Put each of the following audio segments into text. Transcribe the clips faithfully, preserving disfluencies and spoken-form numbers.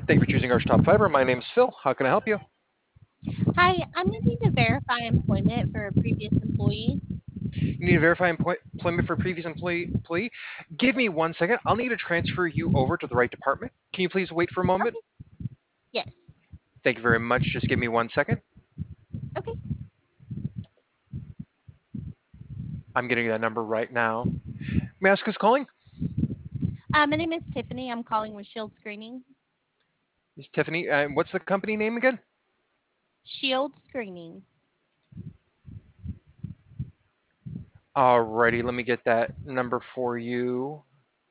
Thank you for choosing Arch Top Fiber. My name's Phil. How can I help you? Hi, I'm needing to verify employment for a previous employee. You need to verify employ- employment for a previous employee. employee. Give me one second. I'll need to transfer you over to the right department. Can you please wait for a moment? Okay. Yes. Thank you very much. Just give me one second. Okay. I'm getting that number right now. May I ask who's calling? Uh, my name is Tiffany. I'm calling with Shield Screening. It's Tiffany. Uh, what's the company name again? Shield Screening. Alrighty, let me get that number for you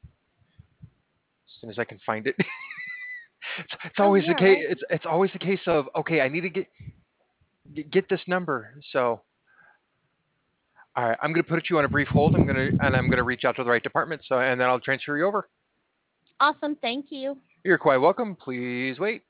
as soon as I can find it. it's, it's Oh, always the yeah, case. right. It's it's always the case of okay. I need to get get, get this number. So all right, I'm going to put you on a brief hold. I'm going to and I'm going to reach out to the right department. So and then I'll transfer you over. Awesome. Thank you. You're quite welcome. Please wait.